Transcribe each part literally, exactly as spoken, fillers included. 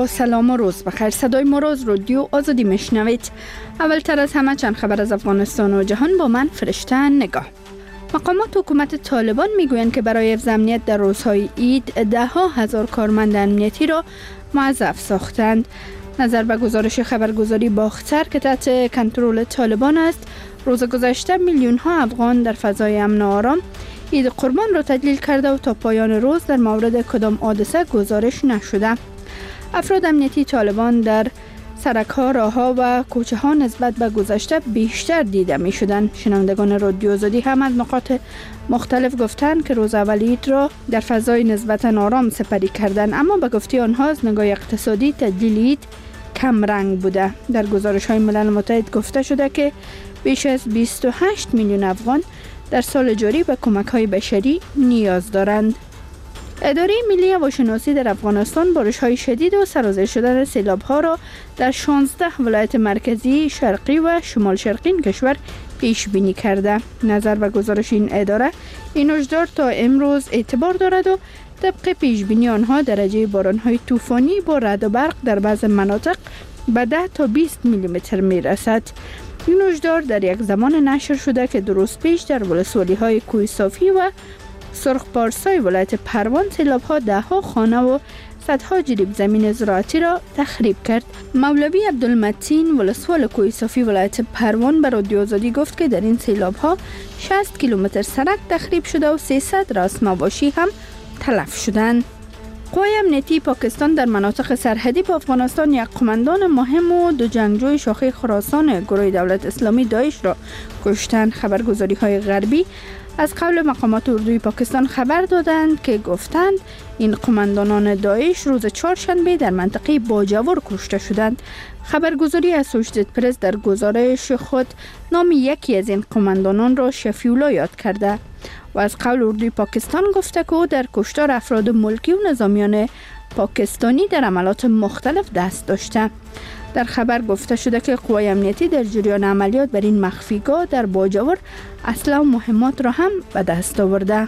با سلام و روز بخیر. صدای ما را از رادیو آزادی میشنوید. اولتر از همه چند خبر از افغانستان و جهان با من فرشته نگاه. مقامات حکومت طالبان میگویند که برای حفظ امنیت در روزهای عید ده ها هزار کارمند امنیتی را موظف ساختند. نظر به گزارش خبرگزاری باختر که تحت کنترل طالبان است، روز گذشته میلیون ها افغان در فضای امن و آرام عید قربان را تجلیل کرده و تا پایان روز در مورد کدام حادثه گزارش نشده. افراد امنیتی طالبان در سرک‌ها، راه‌ها و کوچه‌ها نسبت به گذشته بیشتر دیده می‌شدند. شنوندگان رادیو آزادی هم از نقاط مختلف گفتند که روز اول عید را در فضای نسبتاً آرام سپری کردند، اما به گفته آنها از نگاه اقتصادی تجلیل عید کم رنگ بوده. در گزارش‌های ملل متحد گفته شده که بیش از بیست و هشت میلیون افغان در سال جاری به کمک‌های بشری نیاز دارند. اداره ملی هواشناسی در افغانستان بارش‌های شدید و سرازیر شدن سیلاب‌ها را در شانزده ولایت مرکزی، شرقی و شمال شرقی کشور پیش بینی کرده. نظر به گزارش این اداره، این هشدار تا امروز اعتبار دارد و طبق پیش بینی آنها درجه باران‌های طوفانی با رعد و برق در بعض مناطق به ده تا بیست میلیمتر میرسد. این هشدار در یک زمان نشر شده که دو روز پیش در ولسوالی‌های کوه صافی و سرخ پارسای ولایت پروان سیلاب‌ها ده ها خانه و صدها جریب زمین زراعتی را تخریب کرد. مولوی عبدالمتین ولسوال کوه صافی ولایت پروان به رادیو آزادی گفت که در این سیلاب‌ها شصت کیلومتر سرک تخریب شده و سیصد راس مواشی هم تلف شدند. قوای امنیتی پاکستان در مناطق سرحدی با افغانستان یک قماندان مهم و دو جنگجوی شاخه خراسان گروه دولت اسلامی داعش را کشتند. خبرگزاری‌های غربی از قول مقامات اردوی پاکستان خبر دادند که گفتند این قماندانان داعش روز چهارشنبه در منطقه باجور کشته شدند. خبرگزاری اسوشیتد پرس در گزارش خود نام یکی از این قماندانان را شفیولا یاد کرده و از قول اردوی پاکستان گفته که او در کشتار افراد ملکی و نظامیان پاکستانی در عملات مختلف دست داشته. در خبر گفته شده که قوای امنیتی در جریان عملیات بر این مخفیگاه در باجور اسلحه و مهمات را هم به دست آورده.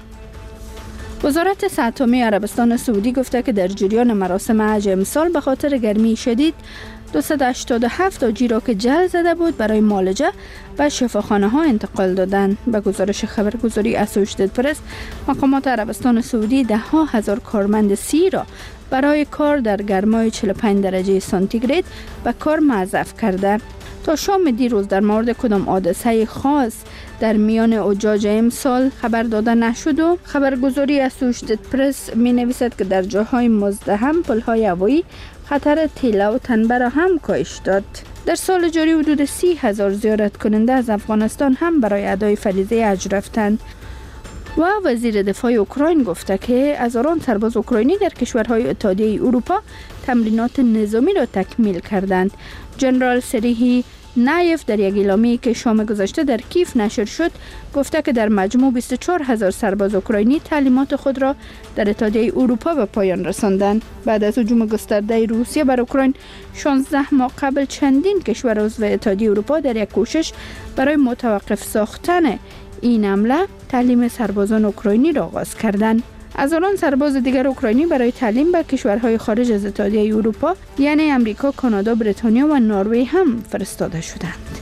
وزارت صحت عامه عربستان سعودی گفته که در جریان مراسم حج امسال به خاطر گرمی شدید دویست و هشتاد و هفت حاجی را که جل زده بود برای معالجه به شفاخانه ها انتقال دادند. به گزارش خبرگزاری اسوشیتد پرس، مقامات عربستان سعودی ده ها هزار کارمند سی را برای کار در گرمای چهل و پنج درجه سانتیگراد به کار موظف کرده. تا شام دیروز در مورد کدام حادثه خاص در میان حجاج امسال خبر داده نشد و خبرگزاری اسوشیتد پرس می نویسد که در جاهای مزدحم پلهای هوایی خطر تیله و تنبه را هم کاهش داد. در سال جاری حدود سی هزار زیارت کننده از افغانستان هم برای ادای فریضه حج رفتند. و وزیر دفاع اوکراین گفته که هزاران سرباز اوکراینی در کشورهای اتحادیه اروپا تمرینات نظامی را تکمیل کردند. جنرال سریهی نایف در یک اعلامیه‌ای که شام گذشته در کیف نشر شد گفته که در مجموع بیست و چهار هزار سرباز اوکراینی تعلیمات خود را در اتحادیه اروپا به پایان رساندند. بعد از هجوم گسترده روسیه بر اوکراین شانزده ماه قبل چندین کشور عضو اتحادیه اروپا در یک کوشش برای متوقف ساختن این حمله تعلیم سربازان اوکراینی را آغاز کردند. هزاران سرباز دیگر اوکراینی برای تعلیم به کشورهای خارج از اتحادیه اروپا یعنی امریکا، کانادا، بریتانیا و نروژ هم فرستاده شدند.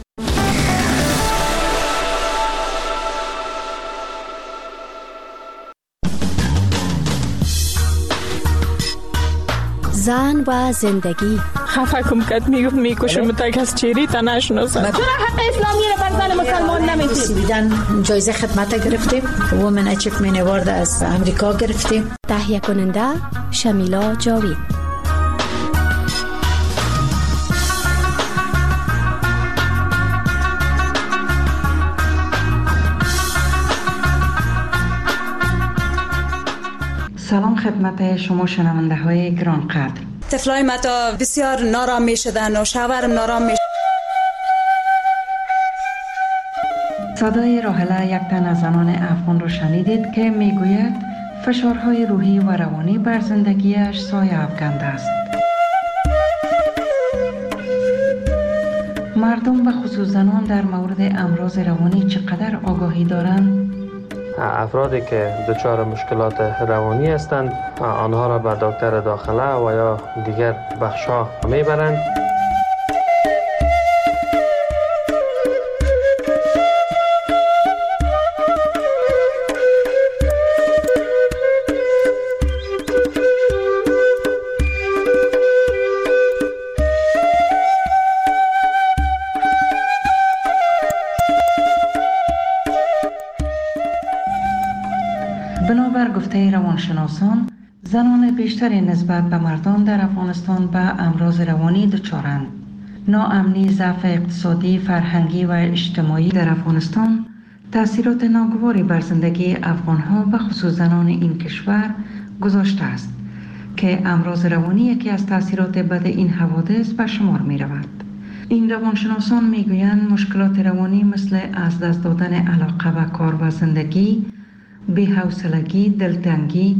زن و زندگی خفه کم کت میگفت میکشم تک از چیری تا نشناسم. چرا حق اسلامی رو بر زن مسلمان نمیدید؟ بیدن جایزه خدمت گرفتیم، وومن اچیومنت اوارد از امریکا گرفتیم. تهیه کننده شمیلا جاوید. سلام خدمت شما شنونده های گران قدر. طفلای متا بسیار نارام می شدن و شوهرم نارام می شدن. صدای راحله یک تن از زنان افغان رو شنیدید که می گوید فشارهای روحی و روانی بر زندگیش سایه افکنده است. مردم و خصوص زنان در مورد امراض روانی چقدر آگاهی دارند؟ افرادی که دچار مشکلات روانی هستند آنها را به دکتر داخله و یا دیگر بخش‌ها میبرند. بنابر گفته روانشناسان، زنان بیشتری نسبت به مردان در افغانستان به امراض روانی دچارند. ناامنی، ضعف اقتصادی، فرهنگی و اجتماعی در افغانستان تأثیرات ناگواری بر زندگی افغانها و خصوص زنان این کشور گذاشته است که امراض روانی یکی از تأثیرات بد این حوادث به شمار می رود. این روانشناسان می گویند مشکلات روانی مثل از دست دادن علاقه به کار و زندگی، بی‌حوصلگی، دلتنگی،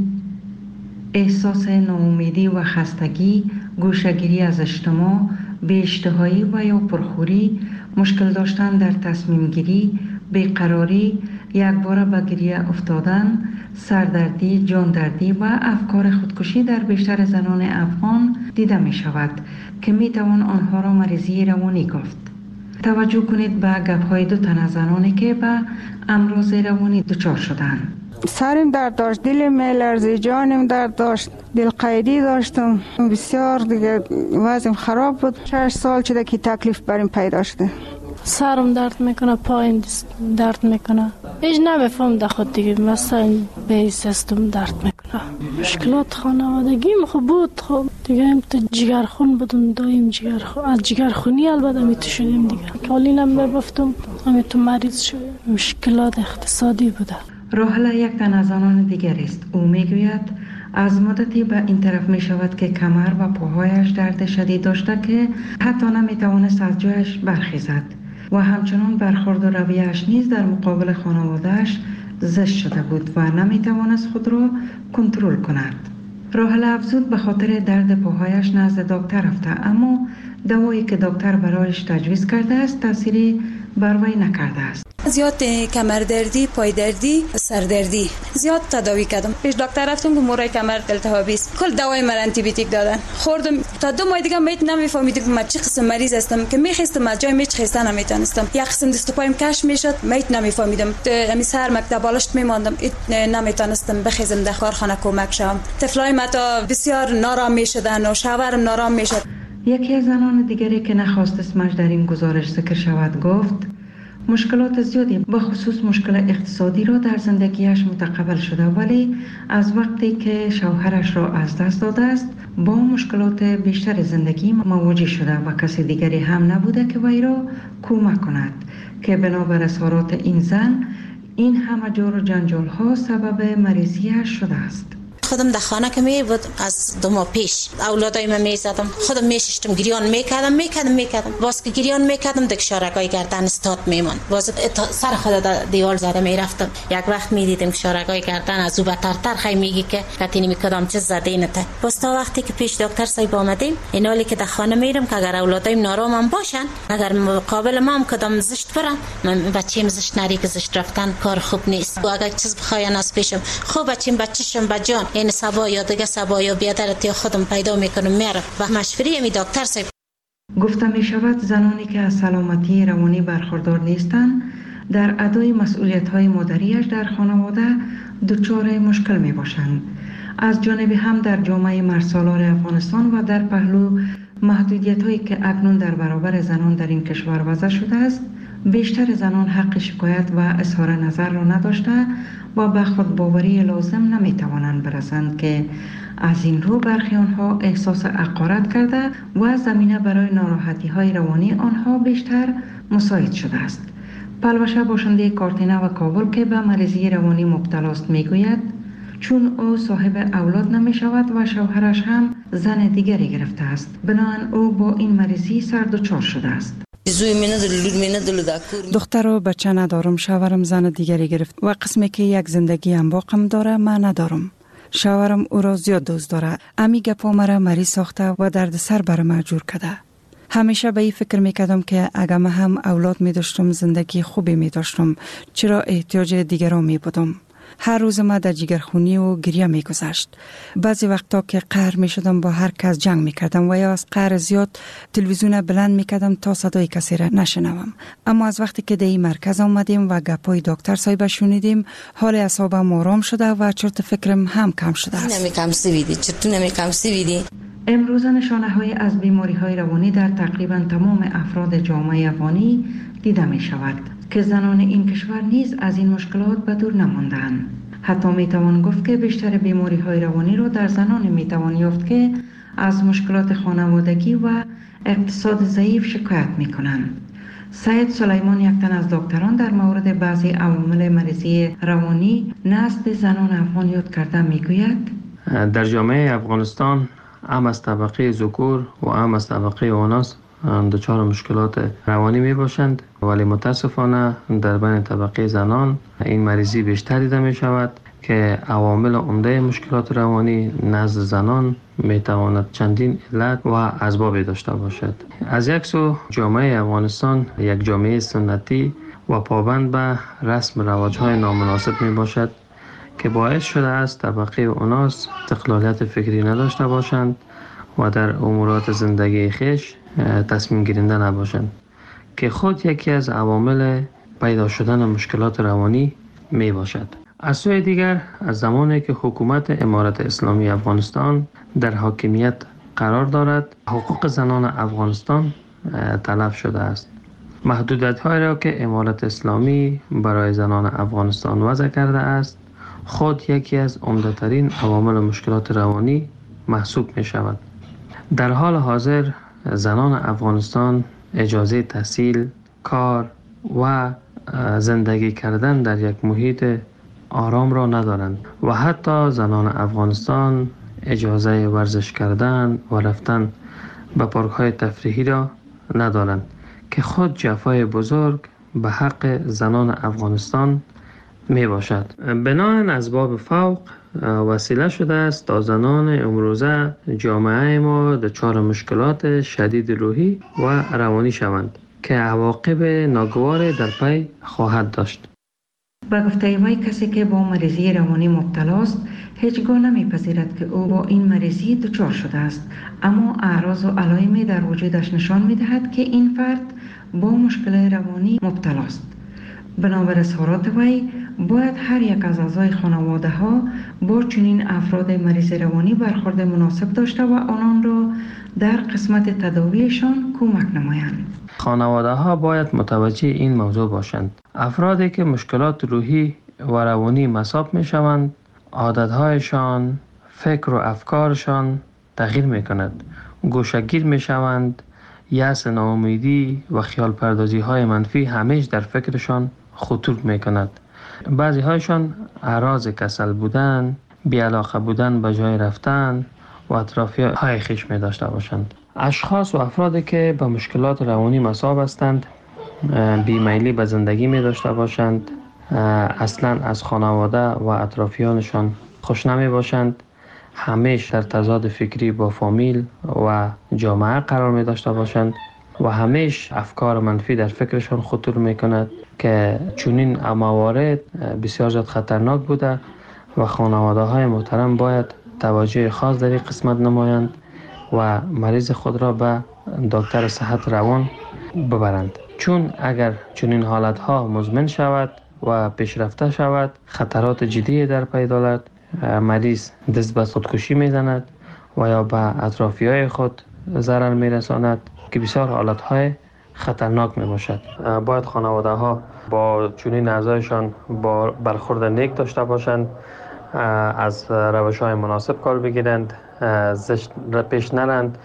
احساس ناامیدی و خستگی، گوشه‌گیری از اجتماع، بی‌اشتهایی و یا پرخوری، مشکل داشتن در تصمیم گیری، بیقراری، یک باره به گریه افتادن، سردردی، جاندردی و افکار خودکشی در بیشتر زنان افغان دیده می شود که می توان آنها را مریضی روانی گفت. توجه کنید به گپ‌های دو تن از زنانی که به امراض روانی دچار شدند. سرم درد داشت، دلم میلرزید، جانم درد داشت، دل قیدی داشتم، بسیار دیگه وضعم خراب بود. شش سال شده که تکلیف بریم پیدا شده. سرم درد میکنه، پایم درد میکنه، هیچ نمیفهم در خود دیگه، مثلا به سیستم درد میکنه. مشکلات خانوادگیم خوب بود، خب دیگه هم تو جگرخون بودم، دایم جگرخون، از جگرخونی البته میتو شدیم دیگه، کالینم میبفتم، همیتو مریض شدیم. مشکلات اقتصادی بوده. راحله یک تن از زنان دیگر است. او میگوید از مدتی به این طرف می شود که کمر و پاهایش درد شدید داشته که حتی نمی توانست از جایش برخیزد و همچنان برخورد و رویه‌اش نیز در مقابل خانواده‌اش زشت شده بود و نمی توانست خود را کنترل کند. راحله افزود به خاطر درد پاهایش نزد دکتر رفته، اما دوایی که دکتر برایش تجویز کرده است تأثیری بر وی نکرده است. زیاد کمر دردی، پای دردی، سر دردی زیاد تداوی کردم. پیش دکتر رفتم که مورای کمر التهابی است. کل دوای من آنتی بیوتیک دادن. خوردم تا دو ماه دیگه میت نمیفهمیدم که من چه قسم مریض هستم، که میخواستم از جای میچ خستن نمیتونستم. یک قسم دست و پایم کش میشد، میت نمیفهمیدم. همین سر مکتب بالشت میماندم، نمیتونستم بخیزم در کارخانه کمک شم. طفلای ما تا بسیار نارام میشدن و شوهرم نارام میشد. یکی از زنان دیگری که نخواست اسمش در این گزارش ذکر شود گفت مشکلات زیادی به خصوص مشکل اقتصادی را در زندگیش متقبل شده، ولی از وقتی که شوهرش را از دست داده است با مشکلات بیشتر زندگی مواجه شده و کسی دیگری هم نبوده که وی را کمک کند که بنابر اظهارات این زن این همه جور و جنجال ها سبب مریضیش شده است. خودم در خانه که می بود از دو ماه پیش اولادای من می زدم، خودم می ششتم، گریان می کردم می کردم می کردم باز که گریان می کردم دک شارگای گردن استاد میمان، باز سر خود در دیوال زده می رفتم. یک وقت می دیدم که شارگای گردن از او بترتر خی میگی که کتینی می کدام چیز زده اینته. باز تا وقتی که پیش دکتر صاحب آمدیم این حالی که در خانه میرم که اگر اولادایم نارامم باشن، اگر مقابل ما هم کدام زشت برم، من بچه‌م زشت نری که زشت رفتن کار خوب نیست. و اگر چیز بخواین از پیشم خوب بچه‌م بچه‌شم بجان این سبا یا دیگه سبا یا بیادرتی خودم پیدا میکنم میرم و مشوری می دکتر صاحب. گفته می شود زنانی که از سلامتی روانی برخوردار نیستند در ادای مسئولیت های مادریش در خانواده دچار مشکل می باشند. از جانب هم در جامعه مرسالار افغانستان و در پهلو محدودیت هایی که اکنون در برابر زنان در این کشور وضع شده است، بیشتر زنان حق شکایت و اظهار نظر را نداشته و به خود باوری لازم نمی توانند برسند که از این رو برخی آنها احساس حقارت کرده و زمینه برای ناراحتی های روانی آنها بیشتر مساعد شده است. پلوشه باشنده کارتینه و کابل که به مریضی روانی مبتلا است میگوید چون او صاحب اولاد نمی شود و شوهرش هم زن دیگری گرفته است، بنابراین او با این مریضی سر دچار شده است. دختر و بچه ندارم، شوهرم زن دیگری گرفت و قسمی که یک زندگی انباقم داره من ندارم. شوهرم او را زیاد دوست داره، امی گپا مرا مریض ساخته و درد سر برم مجبور کرده. همیشه به این فکر میکردم که اگر من هم اولاد می داشتم زندگی خوبی می داشتم، چرا احتیاج دیگران می بودم. هر روز ما در جگرخونی و گریه می گذشت. بعضی وقتا که قهر می شدم با هر کس جنگ می کردم و یا از قهر زیاد تلویزیون بلند می کردم تا صدای کسی را نشنوم. اما از وقتی که در این مرکز آمدیم و گپای دکتر صاحب شنیدیم، حال اعصابم آرام شده و چرت فکرم هم کم شده است. نمی کم سویدی چطور نمی کم سویدی. امروز نشانه های از بیماری های روانی در تقریبا تمام افراد جامعه افغانی دیده می شود که زنان این کشور نیز از این مشکلات به دور نماندند. حتی می توان گفت که بیشتر بیماری های روانی را در زنان می توان یافت که از مشکلات خانوادگی و اقتصاد ضعیف شکایت می کنند. سید سلیمان، یک تن از دکتران، در مورد بعضی عوامل مریضی روانی نزد زنان افغان یاد کرده می گوید در جامعه افغانستان هم از طبقه ذکور و هم از طبقه اناث دچار مشکلات روانی می باشند، ولی متاسفانه در بین طبقه زنان این مریضی بیشتر دیده می شود که عوامل عمده مشکلات روانی نزد زنان می تواند چندین علت و اسباب داشته باشد. از یک سو جامعه افغانستان یک جامعه سنتی و پابند به رسم رواج‌های نامناسب می باشد که باعث شده است طبقه اناث استقلالیت فکری نداشته باشند و در امورات زندگی خویش تصمیم گیرنده نباشند که خود یکی از عوامل پیدا شدن مشکلات روانی می باشد. از سوی دیگر از زمانی که حکومت امارت اسلامی افغانستان در حاکمیت قرار دارد، حقوق زنان افغانستان تلف شده است. محدودیت‌هایی را که امارت اسلامی برای زنان افغانستان وضع کرده است خود یکی از عمده‌ترین عوامل مشکلات روانی محسوب می شود. در حال حاضر زنان افغانستان اجازه تحصیل، کار و زندگی کردن در یک محیط آرام را ندارند و حتی زنان افغانستان اجازه ورزش کردن و رفتن به پارک‌های تفریحی را ندارند که خود جفای بزرگ به حق زنان افغانستان می باشد. بناهن اسباب فوق وسیله شده است تا زنان امروزه جامعه ما دچار مشکلات شدید روحی و روانی شوند که عواقب ناگوار در پی خواهد داشت. با گفته وی کسی که با مریضی روانی مبتلا است هیچگاه نمیپذیرد که او با این مریضی دچار شده است، اما اعراض و علائمی در وجودش نشان میدهد که این فرد با مشکل روانی مبتلا است. بنابر اظهارات وی باید هر یک از اعضای خانواده ها با چنین افراد مریض روانی برخورد مناسب داشته و آنان را در قسمت تداویشان کمک نمایند. خانواده ها باید متوجه این موضوع باشند. افرادی که مشکلات روحی و روانی مصاب می شوند، عادتهایشان، فکر و افکارشان تغییر می کند. گوشه‌گیر می شوند، یأس، ناامیدی و خیال پردازی های منفی همیشه در فکرشان خطور می کند. بعضی هایشان اعراض کسل بودن، بی‌علاقه بودن به جای رفتن و اطرافی های خویش می داشته باشند. اشخاص و افرادی که به مشکلات روانی مصاب هستند بیمیلی به زندگی می داشته باشند، اصلا از خانواده و اطرافیانشان خوش نمی باشند، همیشه در تضاد فکری با فامیل و جامعه قرار می داشته باشند و همیشه افکار منفی در فکرشان خطور می کند که چنین موارد بسیار زیاد خطرناک بوده و خانواده های محترم باید توجه خاص در این قسمت نمایند و مریض خود را به دکتر صحت روان ببرند، چون اگر چنین حالت ها مزمن شود و پیشرفته شود خطرات جدی در پی دارد. مریض دست به خودکشی میزند و یا به اطرافی های خود ضرر میرساند که بسیار حالت های خطرناک می باشد. باید خانواده ها با چنین اعضایشان با برخورد نیک داشته باشند، از روش های مناسب کار بگیرند، زشت پیش نرند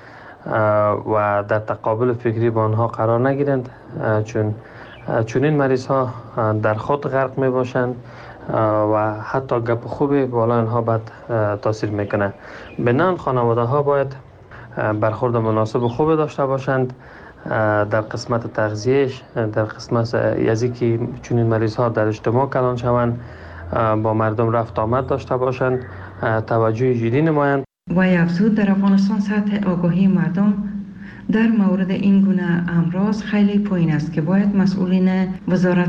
و در تقابل فکری با آنها قرار نگیرند، چون چنین مریض ها در خود غرق می باشند و حتی گپ خوبی بالا اینها بد تاثیر میکنه. بنان خانواده ها باید برخورد مناسب و خوب داشته باشند در قسمت تغذیهش، در قسمت یزی که چنین مریض ها در اجتماع کلان شوند، با مردم رفت آمد داشته باشند، توجه جدی نمایند. و افزود در افغانستان سطح آگاهی مردم در مورد این گونه امراض خیلی پایین است که باید مسئولین وزارت